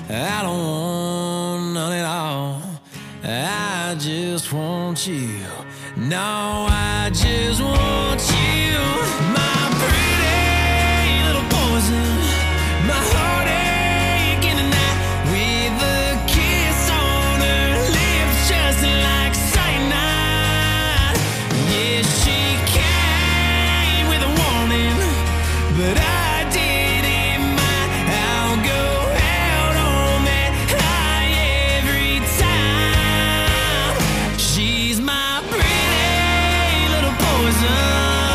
I don't want none at all. I just want you. No, I just want you. My pretty little poison. My heartache in the night. With a kiss on her lips just like cyanide. Yeah, she came with a warning, but I didn't mind. I'll go out on that high every time. She's my pretty little poison.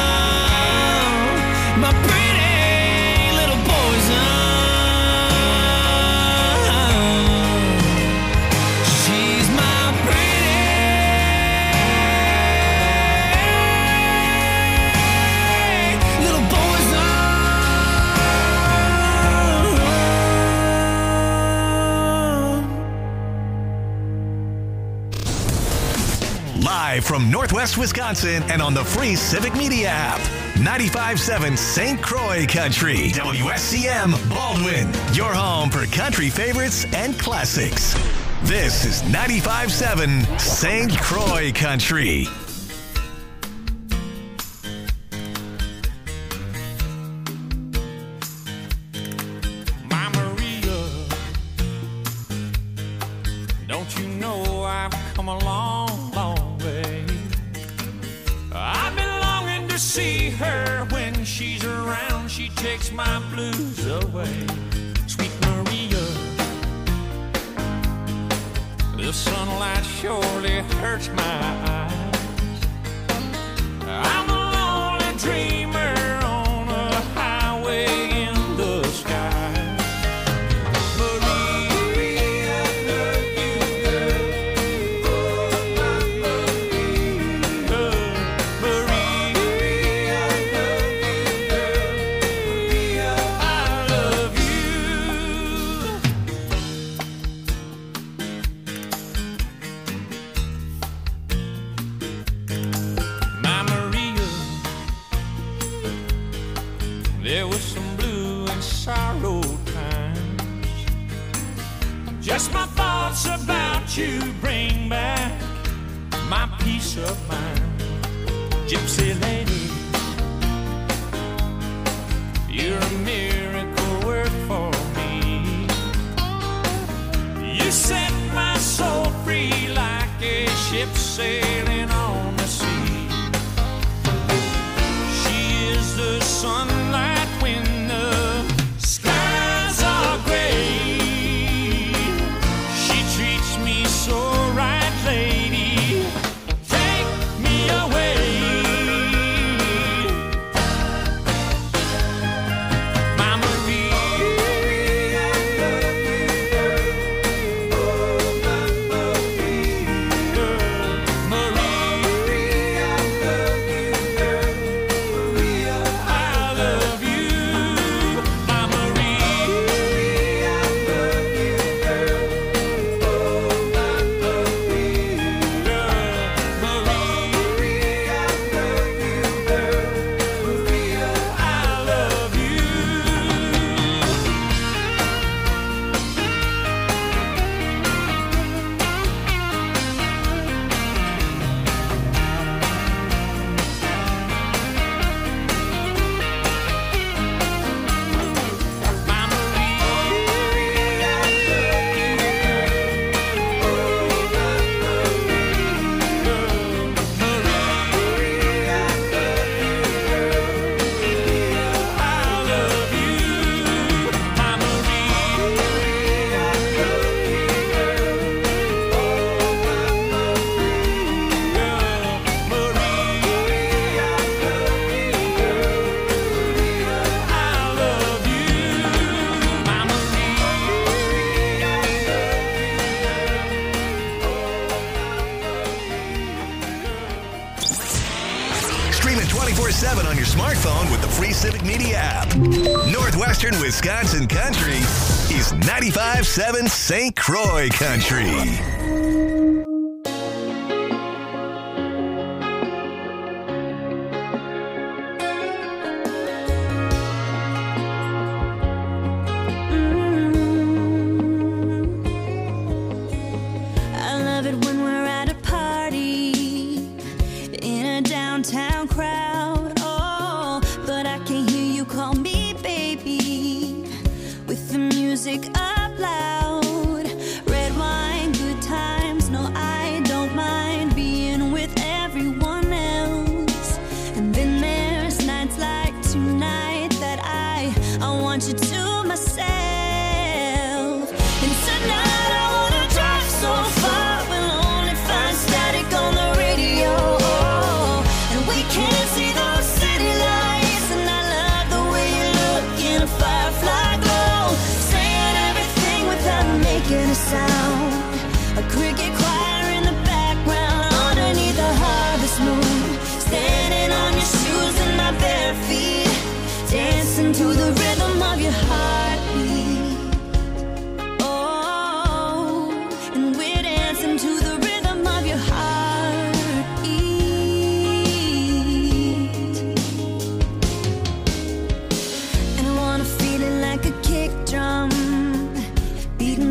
My pretty little poison. She's my pretty little poison. Live from Northwest Wisconsin and on the free Civic Media app. 95.7 St. Croix Country. WSCM Baldwin. Your home for country favorites and classics. This is 95.7 St. Croix Country. My Maria, don't you know I've come a long, long way? I've been longing to see her. When she's around, she takes my blues away. Sweet Maria, the sunlight surely hurts my eyes. I'm a lonely dreamer on a highway in the sky. Maria, I love you, girl. Oh, my Maria. Maria, I love you, girl. Maria, I love you. My Maria, there was some blue and sorrow times. Just my thoughts about you bring back my peace of mind. Gypsy lady, you're a miracle work for me. You set my soul free like a ship sailing on the sea. She is the sunlight when the skies are gray. She treats me so right, lady. Take me away. My Maria, I love you, girl. Oh, my Maria. Maria, I love you, girl. Maria, I love you. My Maria, I love you, girl. Oh, my Maria. Maria, I love you, girl. Maria, I love you. My Maria, I love you, girl. Oh, my Maria. Maria, I love you, girl. I love you. My Maria, I love you, girl. Oh, my Maria. Maria, I love you, girl. Maria, I love you. My Maria, I Stream it 24/7 on your smartphone with the free Civic Media app. Northwestern Wisconsin Country is 95.7 St. Croix Country.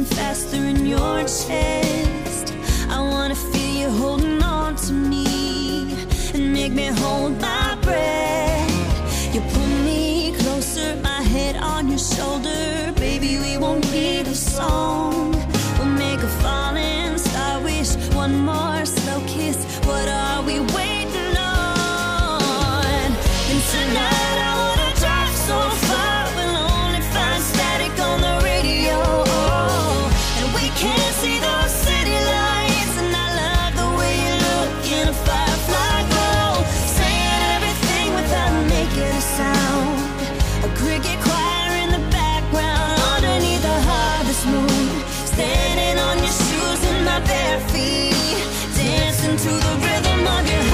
beating faster in your chest. I wanna feel you holding on to me and make me hold my breath. You pull me closer, my head on your shoulder. Baby, we won't need a song. We'll make a falling star wish, one more slow kiss. What are we waiting on? And tonight I wanna drive so far, we'll only find static on the radio. And we can't see those city lights, and I love the way you look in a firefly glow, saying everything without making a sound. A cricket choir in the background underneath the harvest moon, standing on your shoes in my bare feet, dancing to the rhythm of your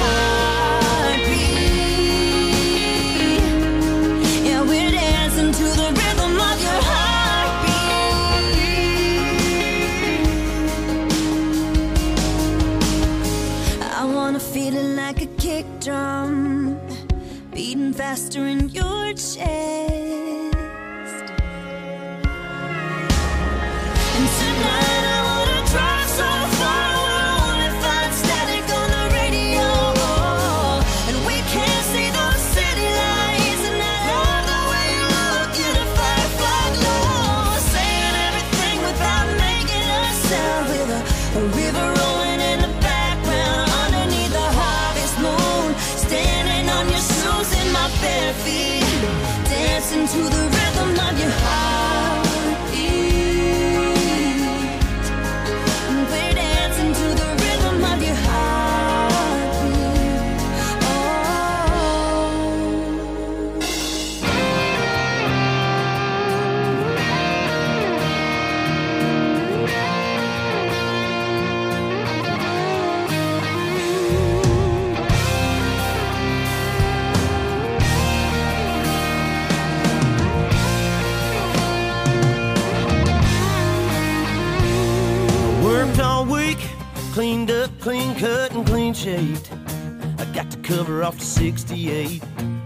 heartbeat. Yeah, we're dancing to the rhythm of your heartbeat. I wanna feel it like a kick drum, beating faster in your chest. And tonight I wanna drive so far, we'll only find static on the radio. And we can't see those city lights, and I love the way you look in a firefly glow, saying everything without making a sound. With a river rolling in the background underneath the harvest moon, standing on your shoes in my bare feet, dancing to the rhythm of your heartbeat. We're dancing to the rhythm of your heartbeat. Oh. Worked all week, cleaned up, clean cut, and clean shaved. I got the cover off the 68.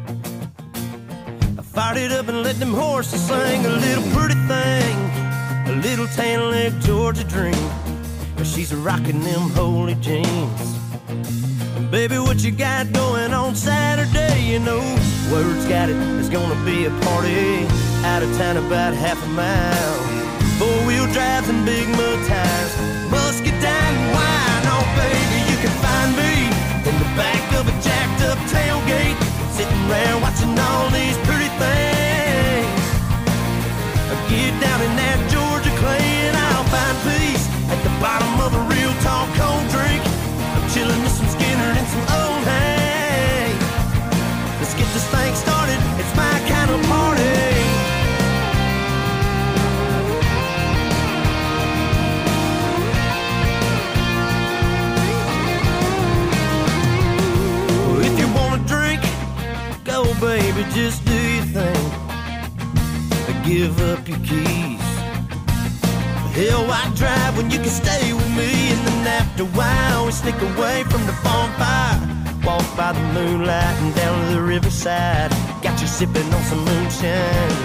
I fired it up and let them horses sing a little pretty thing, a little tan leg Georgia dream. But she's rocking them holy jeans. And baby, what you got going on Saturday? You know, word's got it, there's gonna be a party out of town about half a mile. Four-wheel drives and big mud tires, musket down and wine. Oh baby, you can find me in the back of a jacked up tailgate, sitting around watching all these pretty things. I get down in that Georgia clay and I'll find peace at the bottom of a real tall cold drink. I'm chilling with some Skinner and some old hay. Let's get this thing started, it's my kind of party. Baby, just do your thing. Give up your keys. Hell, why drive when you can stay with me? And then after a while, we sneak away from the bonfire, walk by the moonlight and down to the riverside. Got you sipping on some moonshine.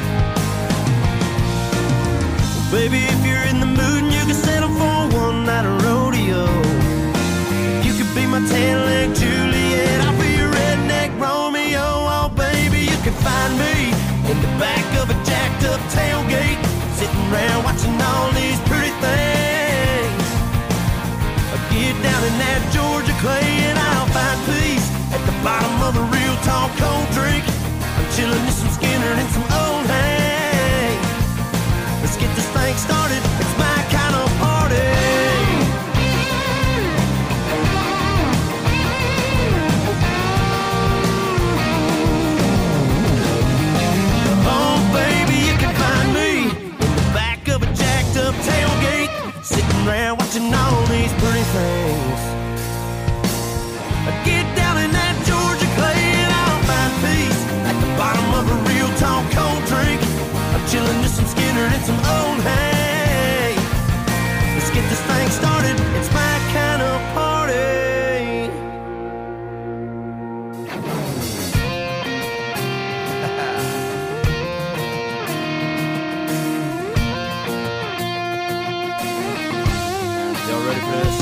Well, baby, if you're in the mood and you can settle for one night of rodeo, you could be my tan-leg Juliet, I'll be your redneck Romeo. Oh baby, you can find me in the back of a jacked up tailgate, sitting around watching all these pretty things. I'll get down in that Georgia clay and I'll find peace at the bottom of a real tall cold drink. I'm chilling with some Skinner and some old hay. Let's get this thing started, it's my kind of party. Tailgate, sitting around watching all these pretty things. I get down in that Georgia clay and I'll find peace at the bottom of a real tall cold drink. I'm chilling with some Skinner and some old hay. Let's get this thing started, it's my kind of party. Memphis.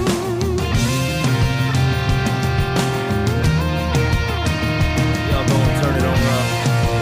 Y'all gonna turn it on up.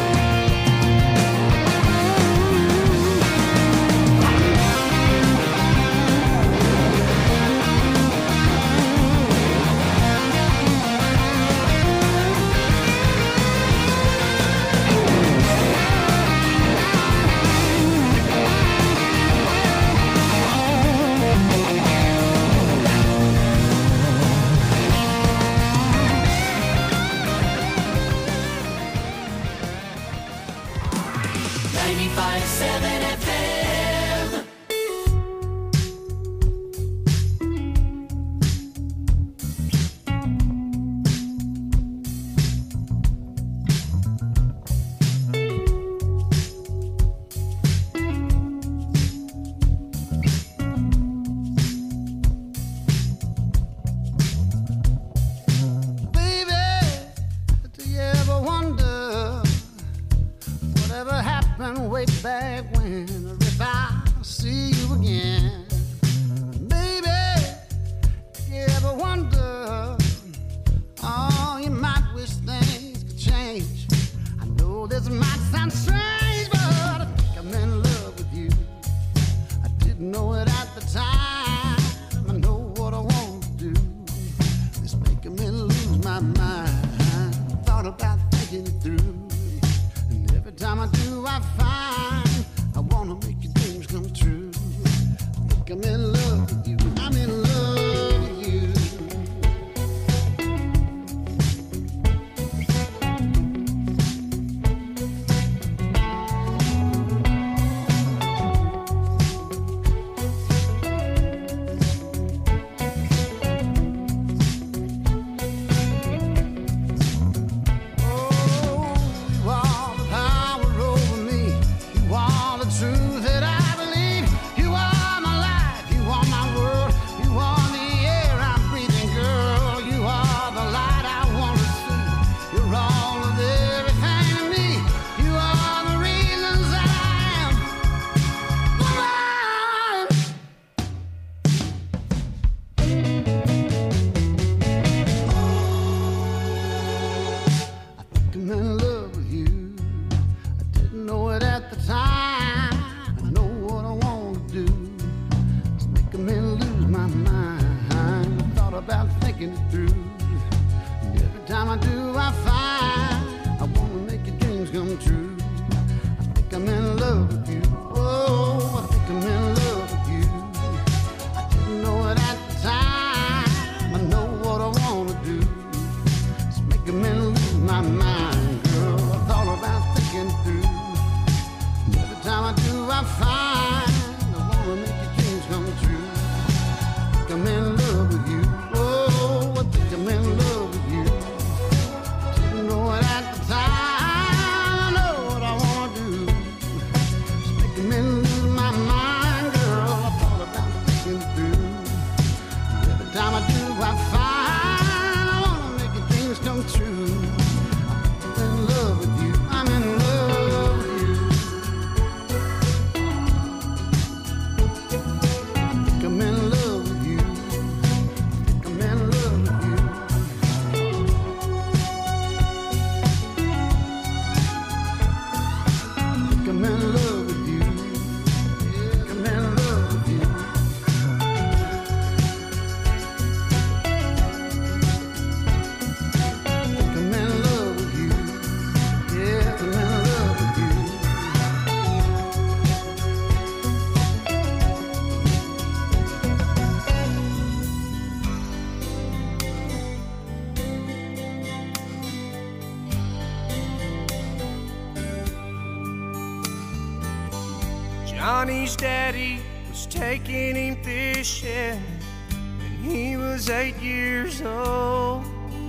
Johnny's daddy was taking him fishing when he was 8 years old.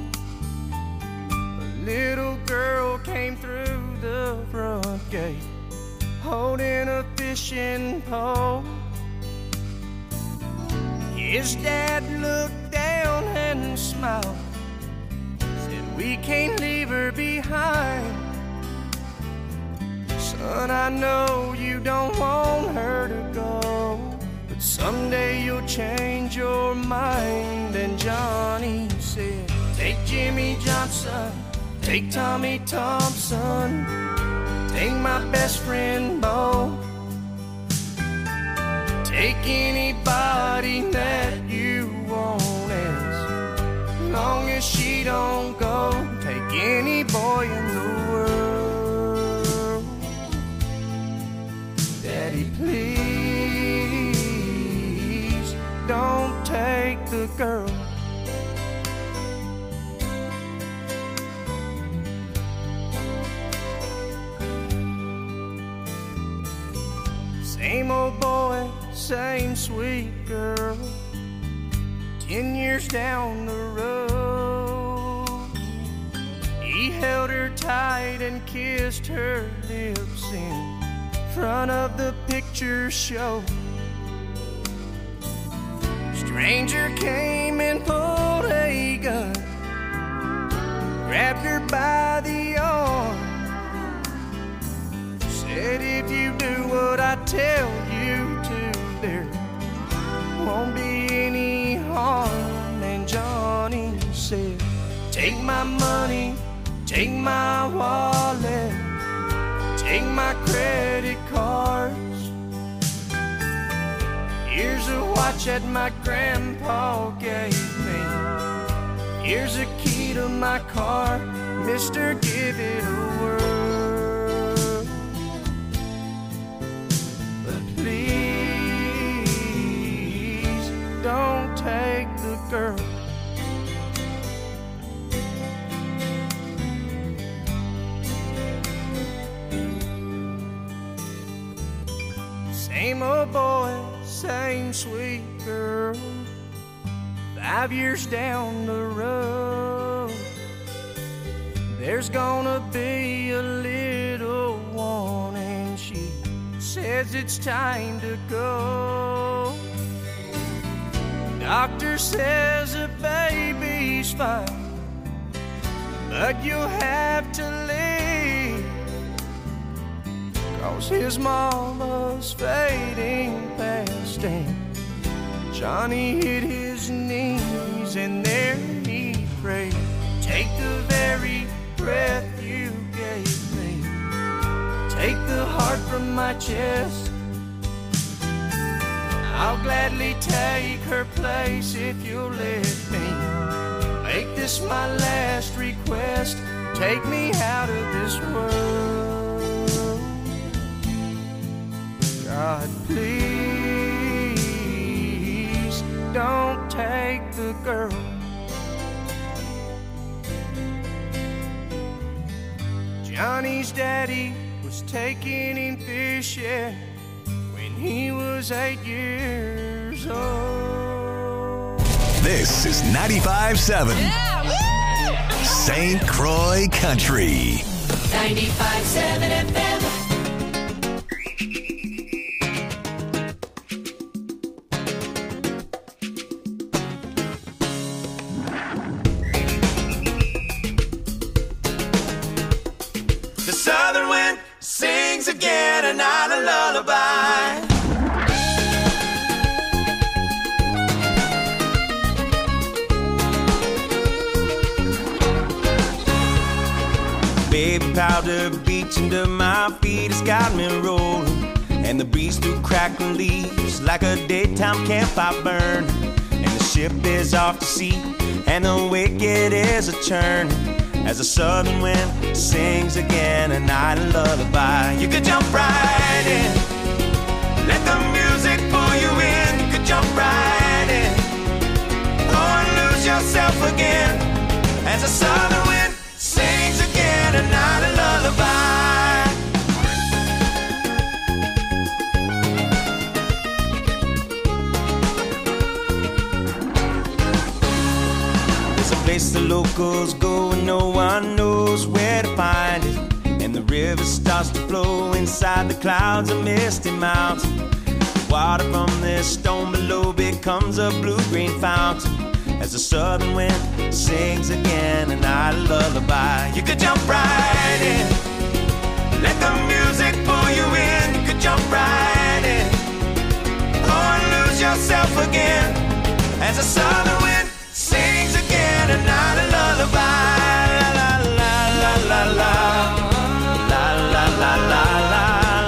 A little girl came through the front gate holding a fishing pole. His dad looked down and smiled, said, "We can't leave her behind. Son, I know you don't want her to go, but someday you'll change your mind. And Johnny said, take Jimmy Johnson, take Tommy Thompson, take my best friend Bo, take anybody that you want, as long as she don't go. Take any boy in the world. Daddy, please don't take the girl. Same old boy, same sweet girl. 10 years down the road, he held her tight and kissed her lips in front of the picture show. Stranger came and pulled a gun, grabbed her by the arm, said, if you do what I tell you to, there won't be any harm. And Johnny said, take my money, take my wallet, take my credit cards. Here's a watch that my grandpa gave me. Here's a key to my car. Mister, give it a whirl. But please don't take the girl. Same old boy, same sweet girl. 5 years down the road, there's gonna be a little one, and she says it's time to go. Doctor says the baby's fine, but you'll have to leave, 'cause his mama's fading fast. And Johnny hit his knees and there he prayed, take the very breath you gave me, take the heart from my chest. I'll gladly take her place if you'll let me make this my last request. Take me out of this world. God, please don't take the girl. Johnny's daddy was taking him fishing when he was 8 years old. This is 95.7 St. Croix Country. 95.7 FM. Southern wind sings again a night a lullaby. Baby powder beach under my feet has got me rolling, and the breeze through crackling leaves like a daytime campfire burn. And the ship is off to sea, and the wicked is a churn, as the southern wind sings again a night a lullaby. You could jump right in, let the music pull you in. You could jump right in, oh, and lose yourself again, as the southern wind sings again a night a lullaby. There's a place the locals go and no one knows where to find it, and the river starts to flow inside the clouds of misty mountain. The water from this stone below becomes a blue-green fountain, as the southern wind sings again a night a lullaby. You could jump right in, let the music pull you in. You could jump right in, oh, and lose yourself again as the southern wind sings again a night a lullaby. La la la la la la la la la la.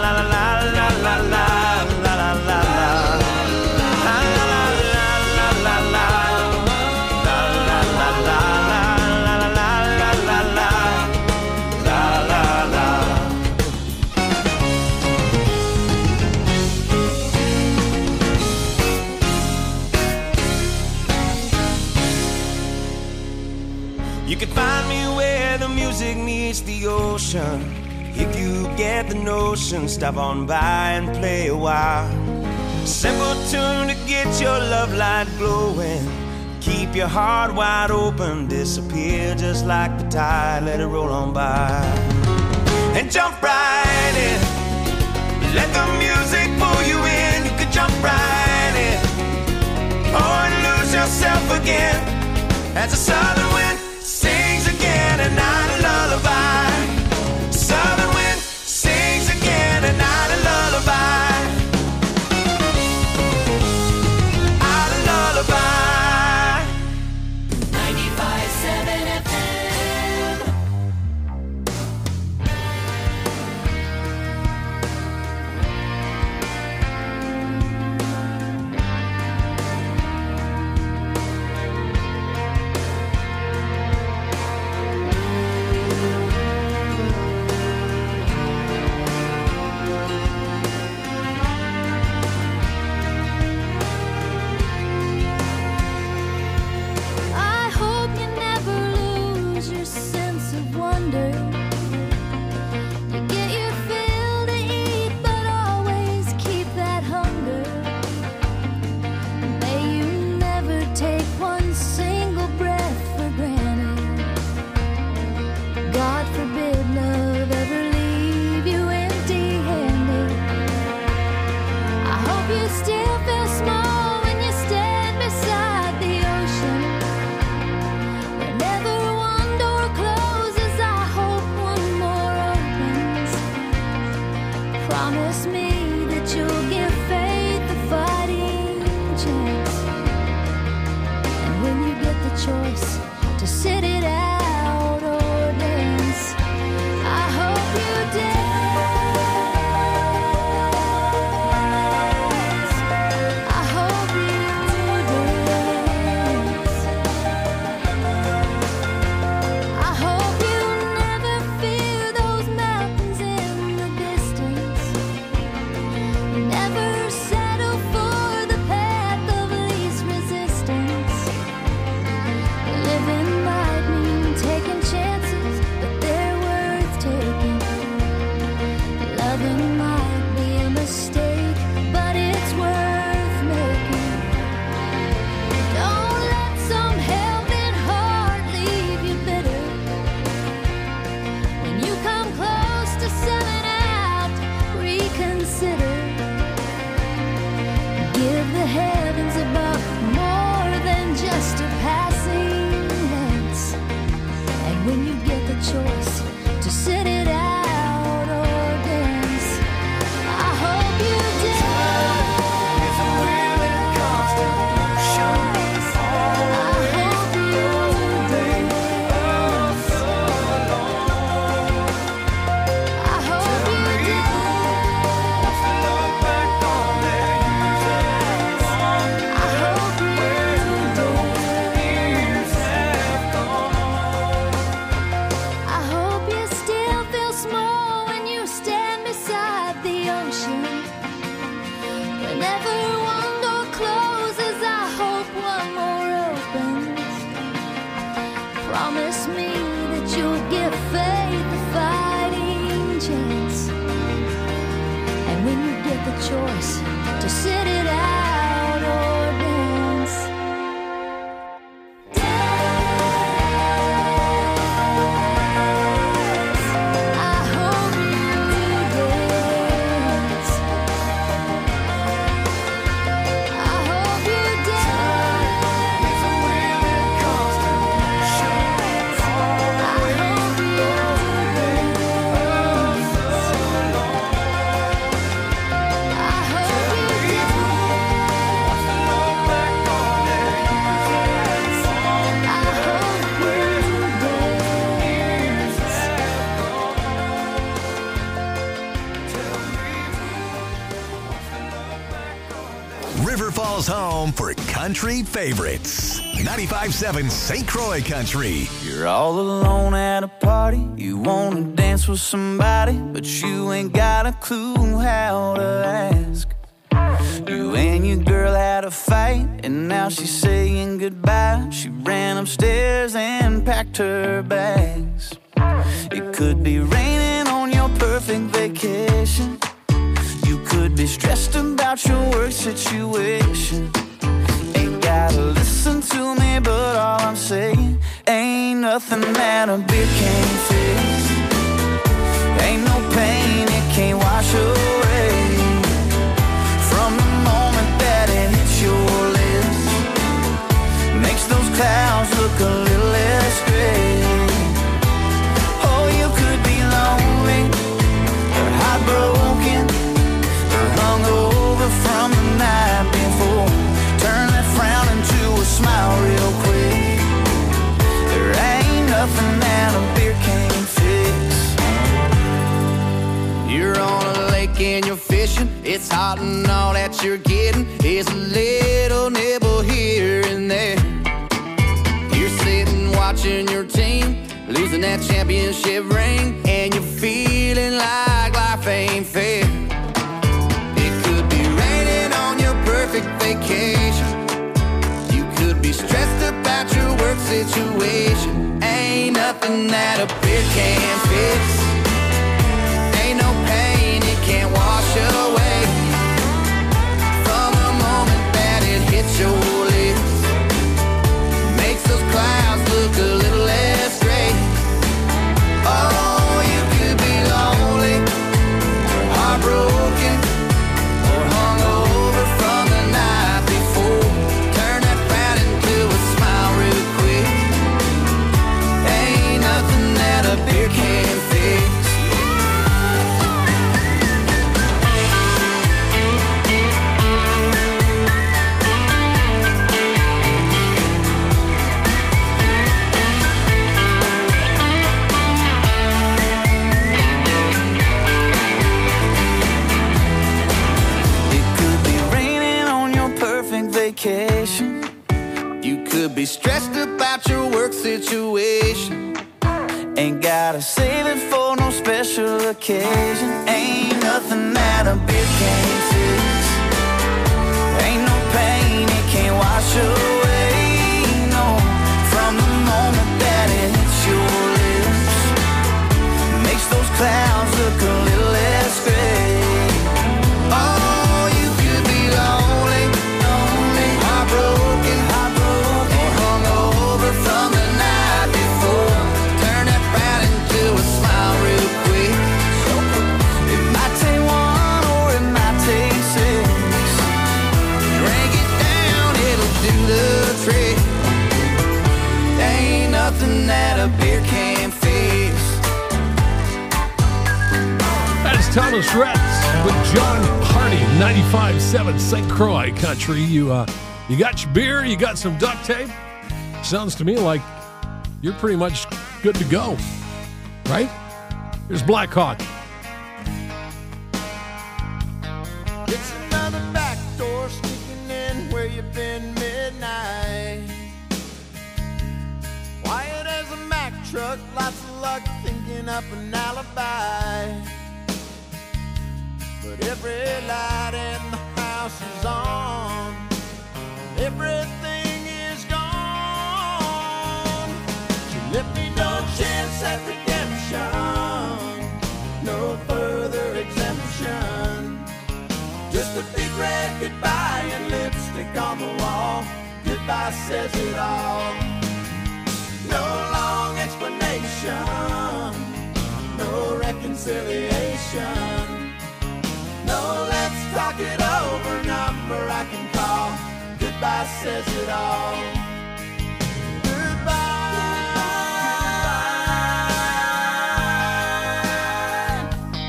You can find me where the music meets the ocean. If you get the notion, stop on by and play a while. Simple tune to get your love light glowing. Keep your heart wide open, disappear just like the tide, let it roll on by. And jump right in, let the music pull you in. You can jump right in, or lose yourself again as the southern wind sings again a night a lullaby. Southern wind sings again a night a lullaby. A lullaby. 95.7 FM. choice to sit it out or dance. I hope you dance. I hope you dance. I hope you dance. I hope you dance. home for country favorites. 95.7 St. Croix Country. You're all alone at a party. You want to dance with somebody, but you ain't got a clue how to ask. You and your girl had a fight, and now she's saying goodbye. She ran upstairs and packed her bags. It could be raining on your perfect vacation. You could be stressed about your work situation. Ain't gotta listen to me, but all I'm saying, ain't nothing that a beer can't fix. Ain't no pain it can't wash away. From the moment that it hits your lips, makes those clouds look a little less gray. Oh, you could be lonely, or heartbroken, or hungover from the night before. Turn that frown into a smile real quick. There ain't nothing that a beer can't fix. You're on a lake and you're fishing. It's hot and all that you're getting is a little nibble here and there. You're sitting watching your team losing that championship ring, and you're feeling like life ain't fair. It could be raining on your perfect vacation. You could be stressed about your work situation. Ain't nothing that a beer can't fix. Ain't no pain it can't wash away. From the moment that it hits your lips, makes those clouds look a little less gray. Oh, you could be lonely, or heartbroken, or hungover from the night before. Turn that frown into a smile real quick. Ain't nothing that a beer can't fix. Vacation. You could be stressed about your work situation. Ain't gotta save it for no special occasion. Ain't nothing that a beer can't fix. Ain't no pain it can't wash away. No, from the moment that it hits your lips, makes those clouds look a little less gray. Oh, you could be lonely, broken, or hungover from the night before. Turn that frown into a smile real quick. It might take one or it might take six. Drink it down, it'll do the trick. Ain't nothing that a beer can't fix. That's Thomas Rhett with John Hardy, 95.7 St. Croix Country. You got your beer, you got some duct tape. Sounds to me like you're pretty much good to go, right? Here's Black Hawk. It's another back door sneaking in where you've been midnight. Quiet as a Mack truck, lots of luck thinking up an alibi. But every light in the house is on. Everything is gone. She left me no chance at redemption, no further exemption. Just a big red goodbye and lipstick on the wall. Goodbye says it all. No long explanation, no reconciliation. No, let's talk it over, number I can call. Goodbye says it all. Goodbye.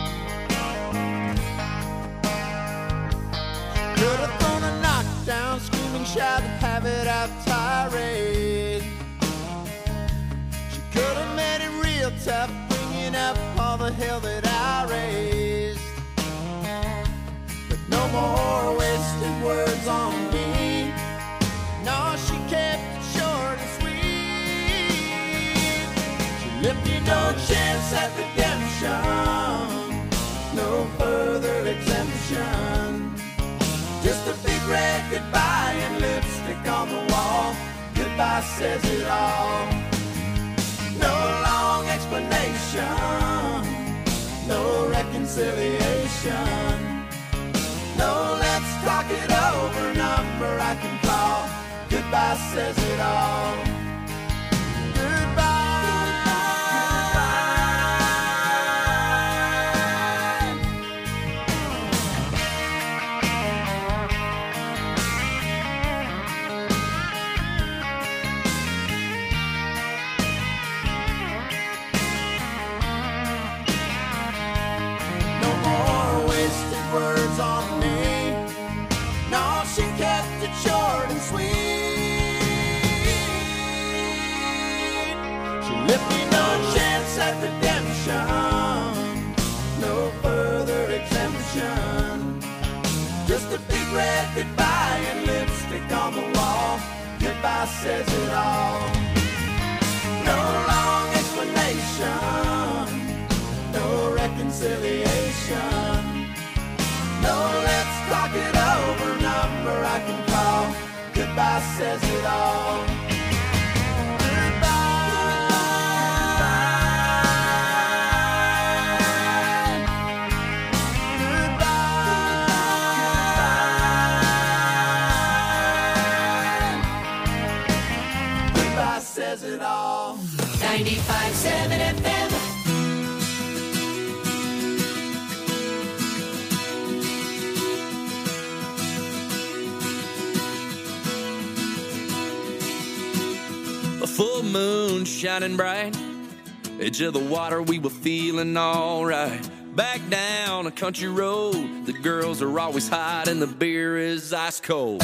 Could have thrown a knockdown, screaming, shout, have it out tirade. She could have made it real tough, bringing up all the hell that I raised. But no more wasted words on me. chance at redemption, no further exemption. Just a big red goodbye and lipstick on the wall. Goodbye says it all. No long explanation, no reconciliation. No, let's talk it over, number I can call. Goodbye says it all. Words on me. No, she kept it short and sweet. She left me no chance at redemption, no further exemption. Just a big red goodbye and lipstick on the wall. Goodbye says it all. No long explanation, no reconciliation. No, let's talk it over, number I can call. Goodbye says it all. Goodbye says it all. 95.7 FM. Full moon shining bright, edge of the water, we were feeling alright. Back down a country road, the girls are always hot and the beer is ice cold.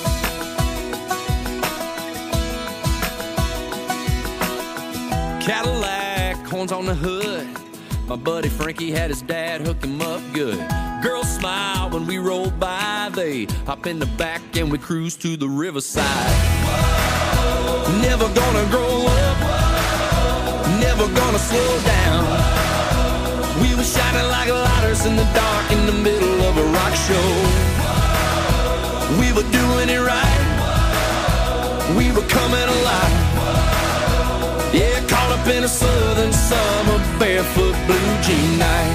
Cadillac, horns on the hood, my buddy Frankie had his dad hook him up good. Girls smile when we roll by, they hop in the back and we cruise to the riverside. Never gonna grow up, never gonna slow down. We were shining like lighters in the dark in the middle of a rock show. We were doing it right, we were coming alive. Yeah, caught up in a southern summer, barefoot blue jean night.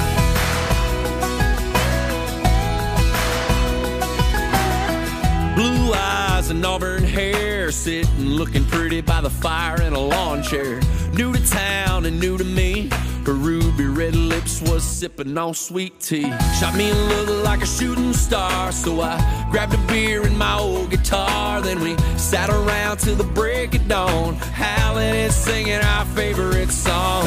Blue eyes and auburn hair, sitting looking pretty by the fire in a lawn chair. New to town and new to me, her ruby red lips was sipping on sweet tea. Shot me a look like a shooting star, so I grabbed a beer and my old guitar. Then we sat around till the break of dawn, howling and singing our favorite song.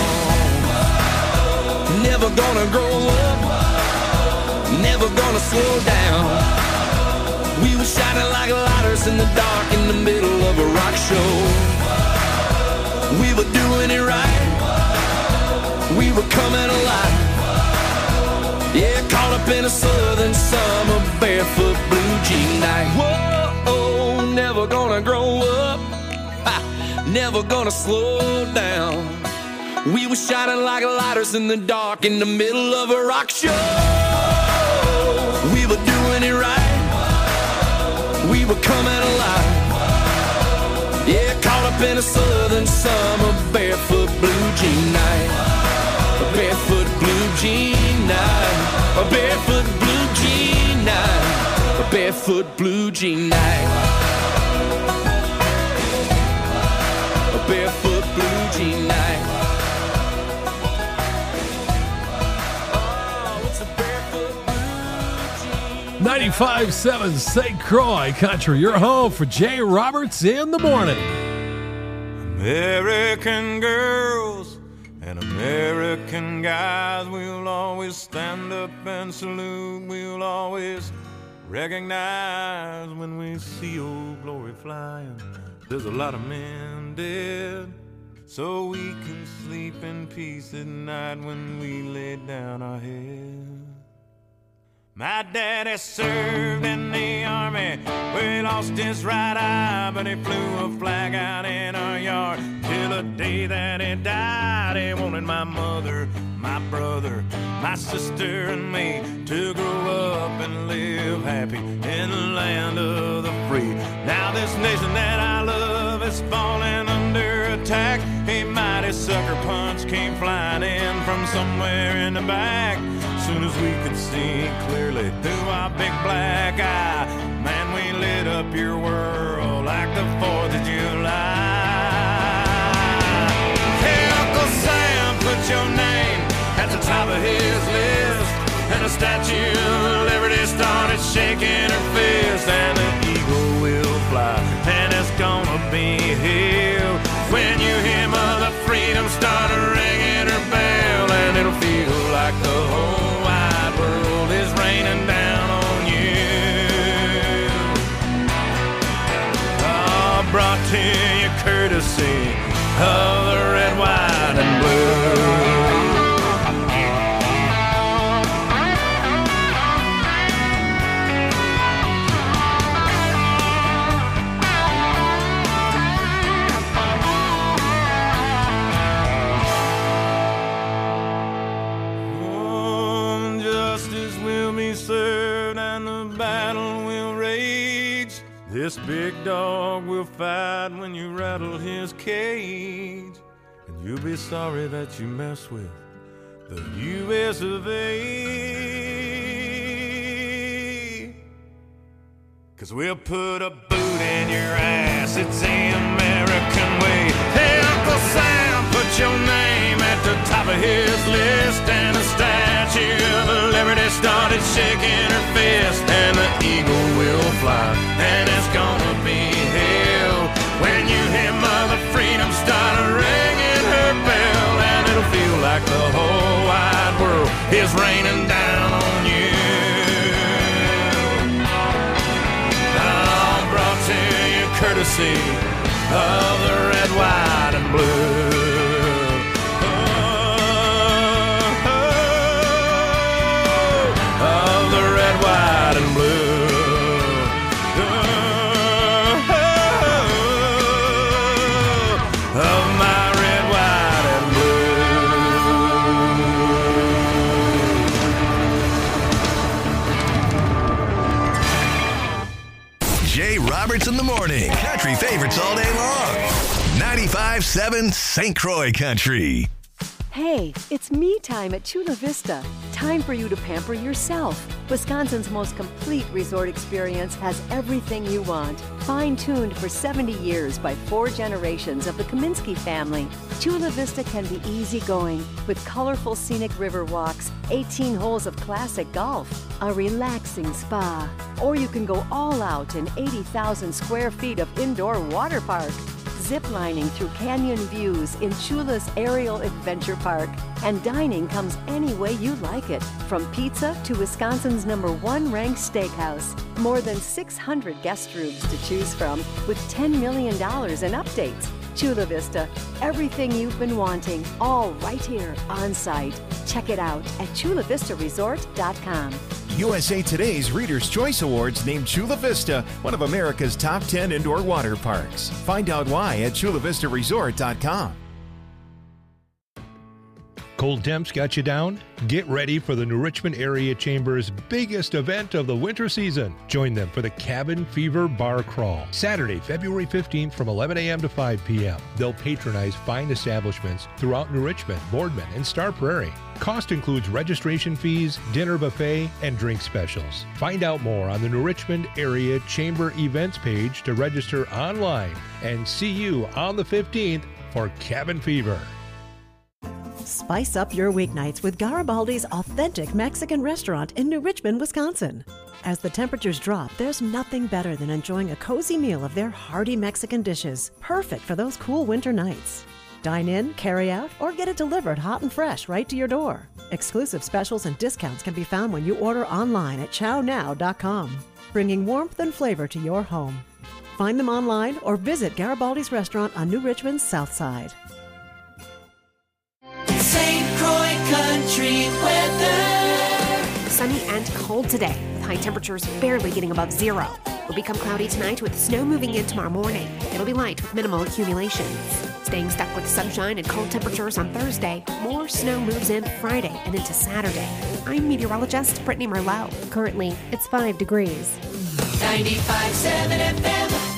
Never gonna grow up, never gonna slow down. We were shining like lighters in the dark in the middle of a rock show. We were doing it right, we were coming alive. Yeah, caught up in a southern summer, barefoot blue jean night. Whoa, never gonna grow up, never gonna slow down. We were shining like lighters in the dark in the middle of a rock show. We were doing it right, we were coming alive. Yeah, caught up in a southern summer, barefoot blue jean night. A barefoot blue jean night. A barefoot blue jean night. A barefoot blue jean night. A barefoot blue jean night. 95.7 St. Croix Country, your home for Jay Roberts in the morning. American girls and American guys, we'll always stand up and salute. We'll always recognize when we see old glory flying. There's a lot of men dead, so we can sleep in peace at night when we lay down our head. My daddy served in the army Well, he lost his right eye, but he flew a flag out in our yard. Till the day that he died, he wanted my mother, my brother, my sister, and me to grow up and live happy in the land of the free. Now this nation that I love is falling under attack. A mighty sucker punch came flying in from somewhere in the back. Soon as we could see clearly through our big black eye, man, we lit up your world like the 4th of July. Hey, Uncle Sam, put your name at the top of his list, and the Statue of Liberty started shaking her fist, and the eagle will fly, and it's gonna be hell when you hear Mother Freedom start ringing her bell, and it'll feel like the whole wide world is raining down on you. Oh, brought to you courtesy of the red, white, and blue. Served and the battle will rage. This big dog will fight when you rattle his cage, and you'll be sorry that you mess with the U.S. of A. 'Cause we'll put a boot in your ass, it's the American way. Hey, Uncle Sam, put your name at the top of his list, and the Statue of Liberty started shaking her fist, and the eagle will fly, and it's gonna be hell when you hear Mother Freedom start ringing her bell, and it'll feel like the whole wide world is raining down on you. Brought to you courtesy of the red, white, and blue. Of the red, white, and blue. Of my red, white, and blue. Jay Roberts in the morning. Country favorites all day long. 95.7 St. Croix Country. Hey, it's me time at Chula Vista. Time for you to pamper yourself. Wisconsin's most complete resort experience has everything you want. Fine-tuned for 70 years by 4 generations of the Kaminsky family, Chula Vista can be easygoing with colorful scenic river walks, 18 holes of classic golf, a relaxing spa, or you can go all out in 80,000 square feet of indoor water park. Ziplining through canyon views in Chula's Aerial Adventure Park. And dining comes any way you like it, from pizza to Wisconsin's #1 ranked steakhouse. More than 600 guest rooms to choose from with $10 million in updates. Chula Vista, everything you've been wanting, all right here on site. Check it out at chulavistaresort.com. USA Today's Reader's Choice Awards named Chula Vista one of America's top 10 indoor water parks. Find out why at chulavistaresort.com. Cold temps got you down? Get ready for the New Richmond Area Chamber's biggest event of the winter season. Join them for the Cabin Fever Bar Crawl, Saturday, February 15th from 11 a.m. to 5 p.m. They'll patronize fine establishments throughout New Richmond, Boardman, and Star Prairie. Cost includes registration fees, dinner buffet, and drink specials. Find out more on the New Richmond Area Chamber events page to register online, and see you on the 15th for Cabin Fever. Spice up your weeknights with Garibaldi's authentic Mexican restaurant in New Richmond, Wisconsin. As the temperatures drop, there's nothing better than enjoying a cozy meal of their hearty Mexican dishes, perfect for those cool winter nights. Dine in, carry out, or get it delivered hot and fresh right to your door. Exclusive specials and discounts can be found when you order online at chownow.com, bringing warmth and flavor to your home. Find them online or visit Garibaldi's restaurant on New Richmond's South Side. St. Croix Country weather. Sunny and cold today, with high temperatures barely getting above zero. will become cloudy tonight with snow moving in tomorrow morning. It'll be light with minimal accumulations. Staying stuck with sunshine and cold temperatures on Thursday, more snow moves in Friday and into Saturday. I'm meteorologist Brittany Merlot. Currently, it's 5 degrees. 95.7 FM.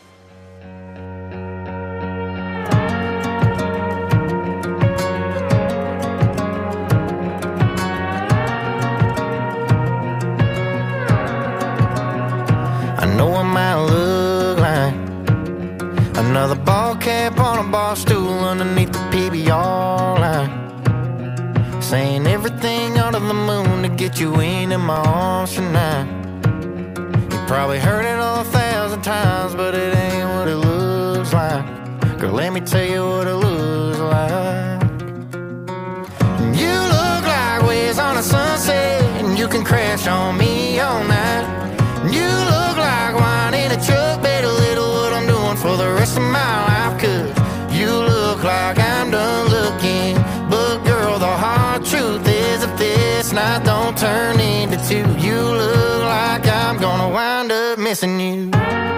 I know I might look like another ball cap on a bar stool underneath the PBR line, saying everything under the moon to get you into my arms tonight. You probably heard it 1,000 times, but it ain't what it looks like. Girl, let me tell you what it looks like. You look like waves on a sunset, and you can crash on me all night. You look like wine in a truck, better little what I'm doing for the rest of my life. Cause you look like I'm done looking, but girl, the hard truth is if this night don't turn into two, you look like I'm gonna wind up missing you.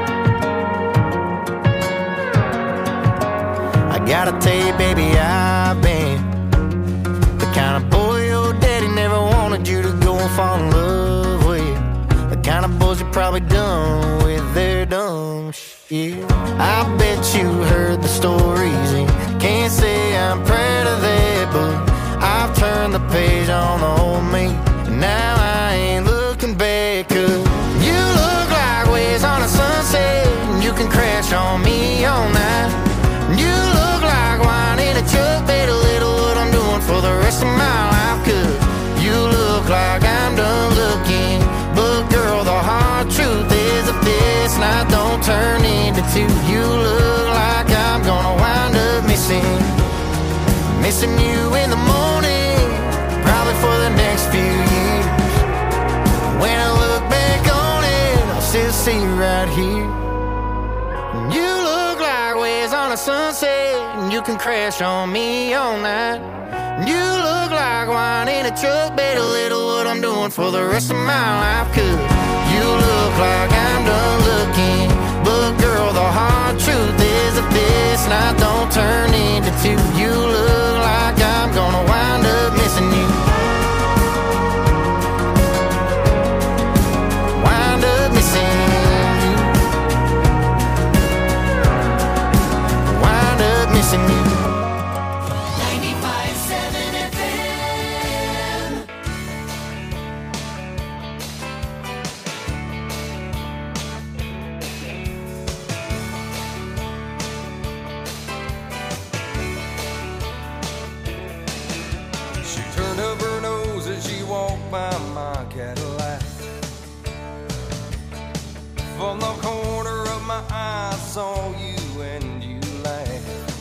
I gotta tell you, baby, I've been the kind of boy your daddy never wanted you to go and fall in love with. The kind of boys you probably done with their dumb shit. I bet you heard the stories and can't say I'm proud of that, but I've turned the page on the old me, and now I ain't looking back. Cause you look like waves on a sunset, and you can crash on me all night. You look like wine in a truck, better little what I'm doing for the rest of my life. Cause you look like I'm done looking, but girl, the hard truth is if this night don't turn into two, you look like I'm gonna wind up missing you in the morning, probably for the next few years. When I look back on it, I'll still see you right here. You look like waves on a sunset, and you can crash on me all night. You look like wine in a truck, better little what I'm doing for the rest of my life. Cause you look like I'm done looking, but girl, the hard truth is if this night don't turn into two, you look like I'm gonna wind up missing you. Wind up missing you. Wind up missing you. By my Cadillac, from the corner of my eye I saw you and you laughed.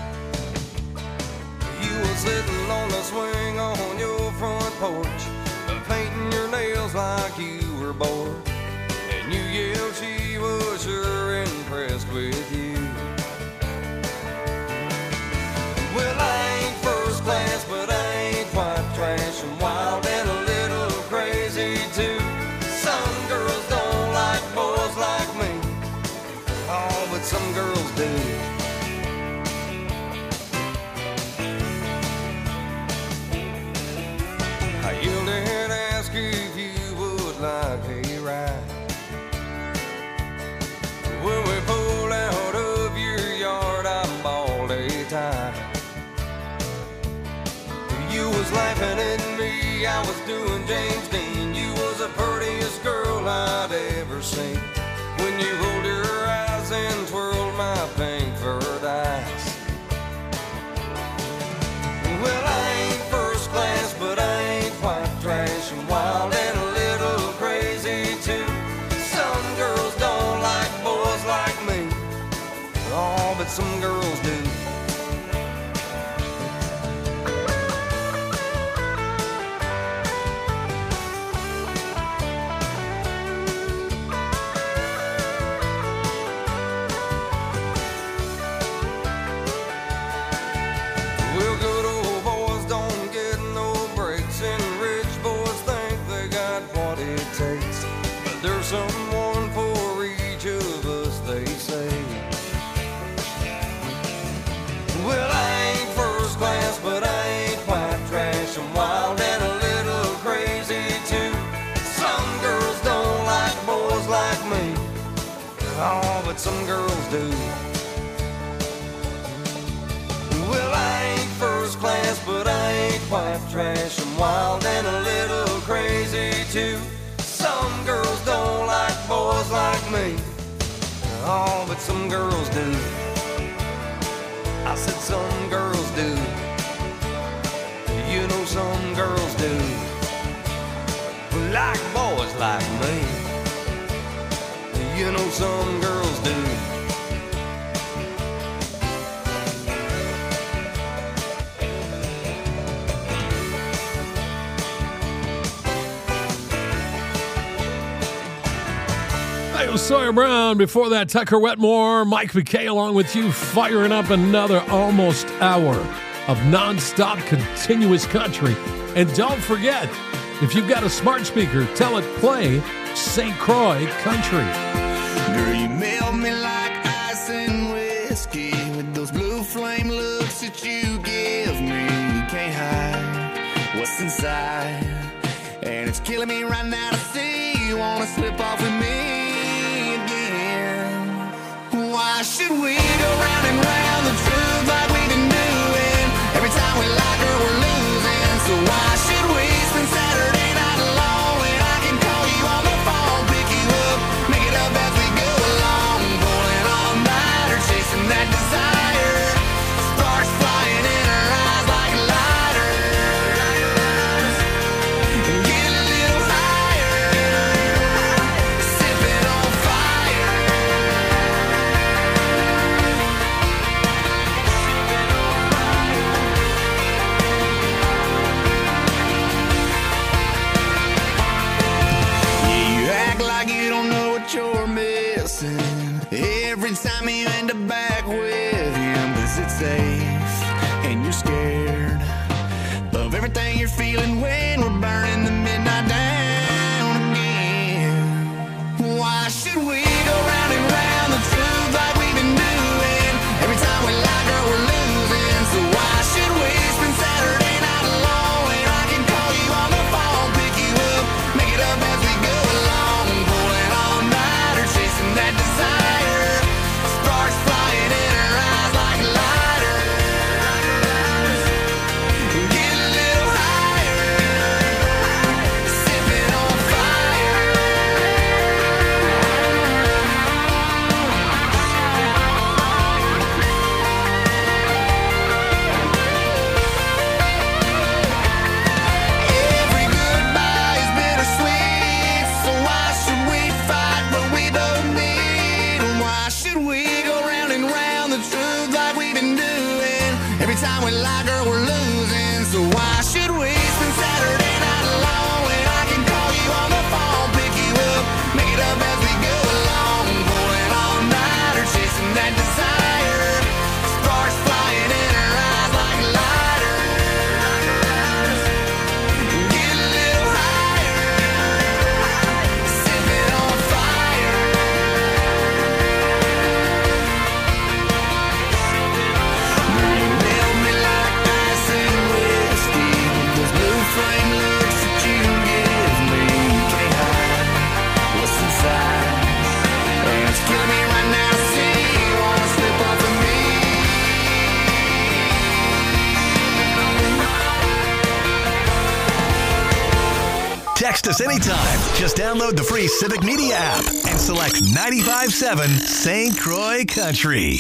You were sitting on the swing on your front porch, painting your nails like you were bored, and you yelled she was sure impressed with you. Well, I ain't first class, but I ain't quite trash and wild and a little crazy too. Some girls don't like boys like me, oh, but some girls do. I yelled and asked if you would like a ride. When we pulled out of your yard, I bawled a tie. You was laughing at me, I was doing James Dean. You was the prettiest girl I'd ever seen. When you rolled your eyes and twirled my pink furred eyes. Well, I ain't first class, but I ain't quite trash and wild and a little crazy too. Some girls don't like boys like me, oh, but some girls do. Someone for do. Well, I ain't first class, but I ain't quite trash. I'm wild and a little crazy too. Some girls don't like boys like me. Oh, but some girls do. I said some girls do. You know some girls do. Like boys like me. You know some girls do. Hey, it was Sawyer Brown. Before that, Tucker Wetmore, Mike McKay along with you, firing up another almost hour of nonstop continuous country. And don't forget, if you've got a smart speaker, tell it play St. Croix Country. Girl, you melt me like ice and whiskey with those blue flame looks that you give me. You can't hide what's inside, and it's killing me right now to see you wanna slip off with me again. Why should we go round and round the truth like we've been doing? Every time we like her, we're losing. So why should we spend Saturday night alone when I can call you on the phone, pick you up, make it up as we go along, pulling all nighter, chasing that desire, sparks flying in our eyes like lighters, and get a little higher, sipping on fire. You're missing every time you end up back with him. Is it safe? And you're scared of everything you're feeling when we're burning the midnight down again. Why should we go round and round the truth like we've been doing? Every time we like her, we're losing. So why should we spend Saturday night alone when I can call you on the phone, pick you up, make it up as we go along, pulling all nighter, chasing that desire, sparks flying in our eyes like lighters, get a little higher, sipping on fire. Every goodbye is bittersweet, so why should we fight what we both need? And why should we go round and round the truth like we've been doing? Every time we like her, we're losing. So why should we spend Saturday night alone when I can call you on the phone, pick you up, make it up as we go along, pulling all nighter, chasing that desire, sparks flying in our eyes like lighters, get a little higher, sipping on fire. Girl, you melt me like ice and whiskey with those blue flame looks that you give me. You can't hide what's inside, and it's killing me right now to see you wanna slip off of me. Text us anytime. Just download the free Civic Media app and select 95.7 St. Croix Country.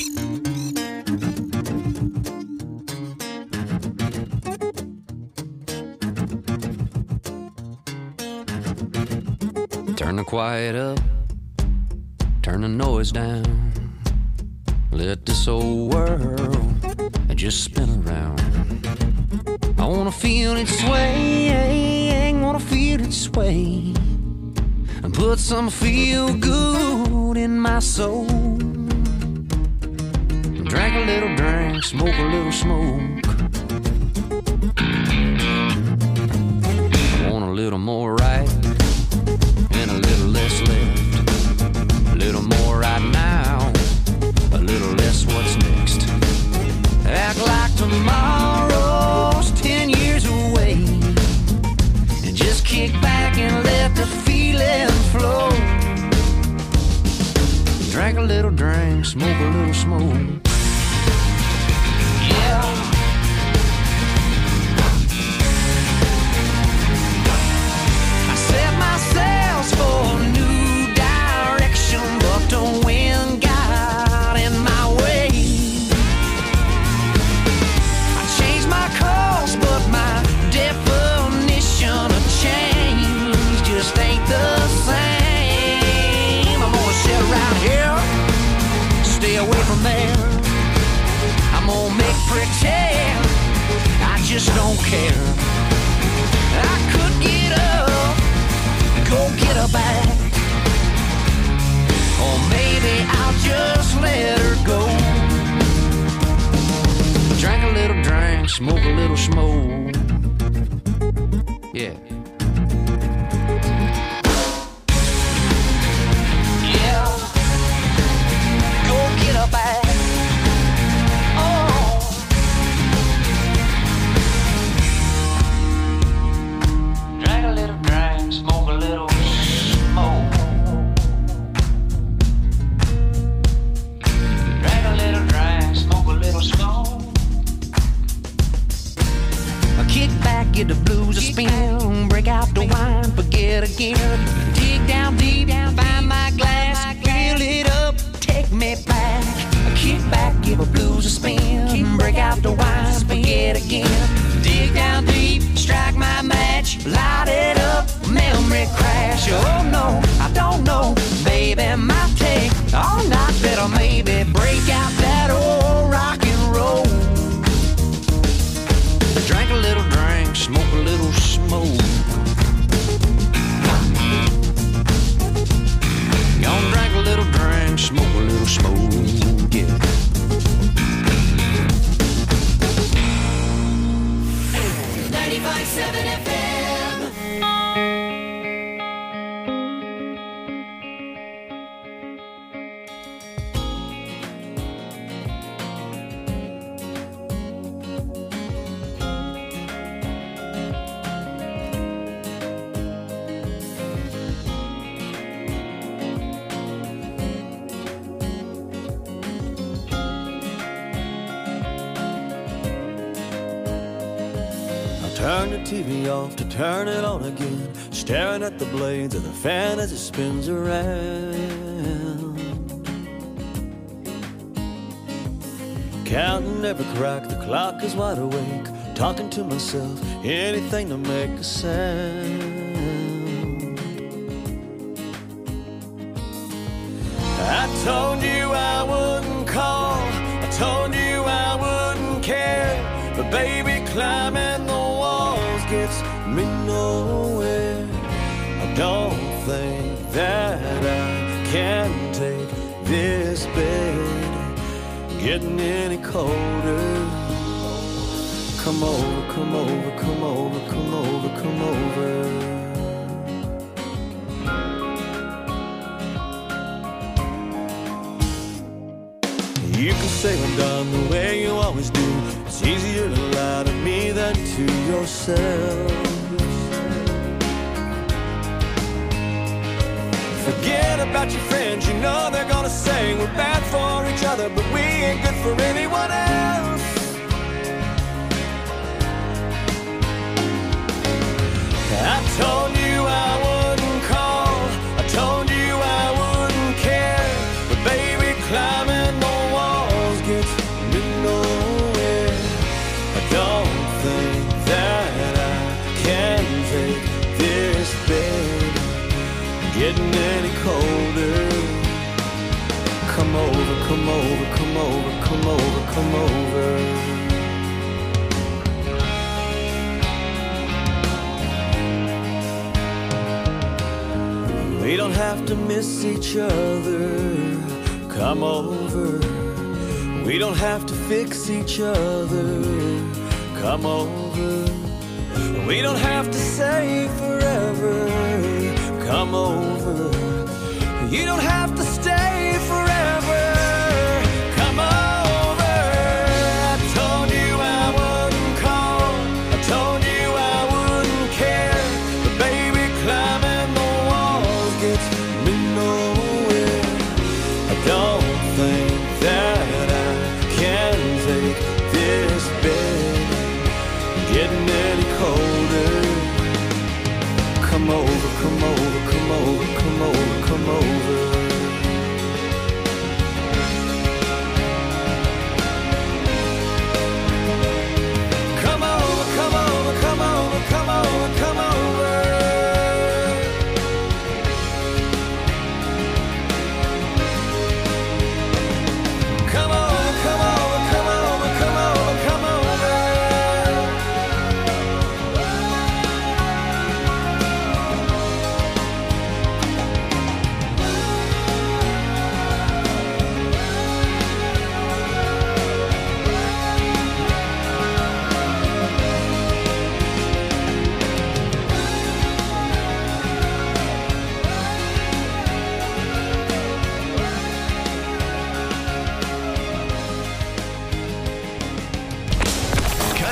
Turn the quiet up, turn the noise down. Let this old world just spin around. I wanna feel it sway, wanna feel it sway, and put some feel good in my soul. Drink a little drink, smoke a little smoke. Want a little more right and a little less left. A little more right now, a little less what's next. Act like tomorrow's 10 years away, and just kick back and let the feeling flow. Drink a little drink, smoke a little smoke. Yeah. I set my sails for a new direction, but the wind got in my way. I changed my course, but my definition of change just ain't the same. I'm gonna sit around here, stay away from there. I'm gonna make pretend I just don't care. I could get up, go get her back, or maybe I'll just let her go. Drink a little drink, smoke a little smoke. Yeah. Yeah. Go get her back. Oh. Drink a little drink, smoke a little smoke. Drink a little drink, smoke a little smoke. I kick back, get the blues a spin, break out the wine, forget again. Dig down deep, find my glass, fill it up, take me back. I kick back, give a blues a spin, break out the wine, forget again. Dig down deep, strike my match, light it up, memory crash. Oh no, I don't know, baby, might take all night, better maybe break out that old rock and roll. Drink a little drink, smoke a little smoke. Gonna drink a little drink, smoke a little smoke, yeah. 95.7 FM. Turn the TV off to turn it on again, staring at the blades of the fan as it spins around. Counting every crack, the clock is wide awake, talking to myself, anything to make a sound. I told you I wouldn't call, I told you I wouldn't care, but baby, climbing the walls gets me nowhere. I don't think that I can take this bed getting any colder. Come over, come over, come over, come over, come over. You can say I'm done the way you always do. It's easier to lie to me than to yourself. Forget about your friends, you know they're gonna say we're bad for each other, but we ain't good for anyone else. I told you I wouldn't call, I told you I wouldn't care, but baby, climbing the walls gets me nowhere. I don't think that I can take this bed getting any colder. Come over, come over, come over, come over, come over. We don't have to miss each other. Come over. We don't have to fix each other. Come over. We don't have to say forever. Come over. You don't have to stay forever. Come over. I told you I wouldn't call, I told you I wouldn't care, but baby, climbing the walls gets me nowhere. I don't think that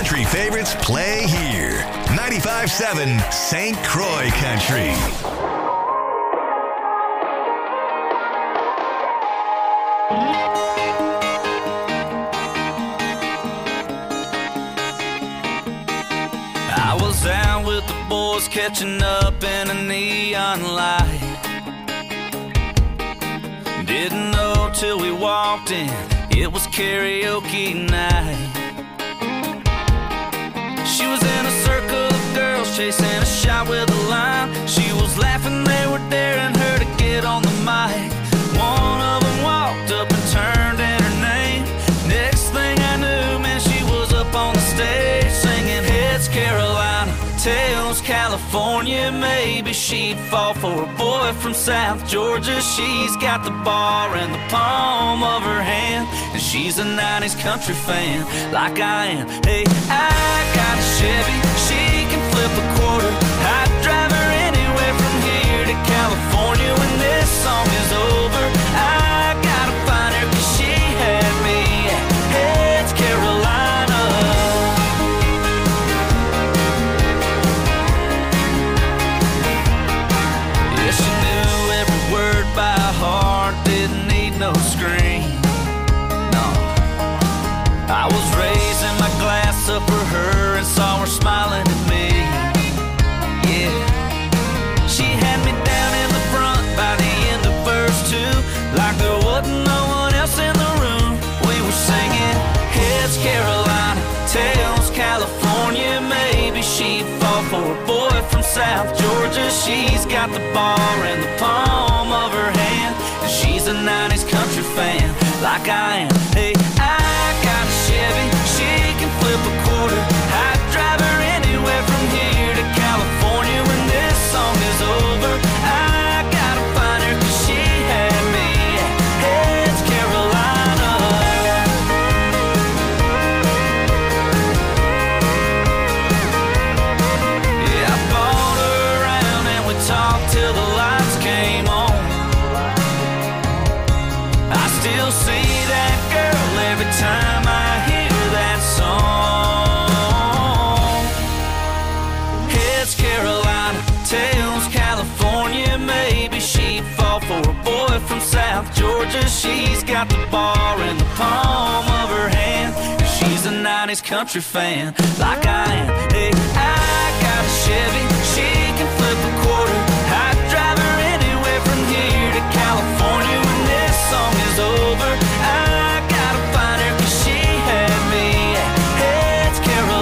country favorites play here. 95.7 St. Croix Country. I was out with the boys catching up in a neon light. Didn't know till we walked in, it was karaoke night. She was in a circle of girls chasing a shot with a line. She was laughing, they were daring her to get on the mic. One of them walked up and turned in her name. Next thing I knew, man, she was up on the stage singing Heads Carolina, Tails California. Maybe she'd fall for a boy from South Georgia. She's got the bar in the palm of her hand, and she's a 90s country fan like I am. Hey, I got a Chevy, she can flip a quarter. I'd drive her anywhere from here to California. When this song is over, I gotta find her, 'cause she had me at Heads Carolina. Yeah, she knew every word by heart, didn't need no screen. No, I was raising my glass up for her and saw her smiling at me. Yeah, she had me down in the front by the end of verse 2, like there wasn't no one else in the room. We were singing Heads Carolina, Tails California. Maybe she'd fall for a boy from South Georgia. She's got the bar in the palm of her hand, and she's a 90s country fan like I am. Hey, I got a Chevy, she can flip a quarter. I'd drive her anywhere from here to California. When this song is over, I gotta find her, 'cause she had me at Heads Carolina. Yeah, I bought her around and we talked till the lights came on. I still see that girl every time I hear that song. Heads Carolina, Tails California. Maybe she'd fall for a boy from South Georgia. She's got the bar in the palm of her hand, and she's a 90s country fan like I am. Hey, I got a Chevy,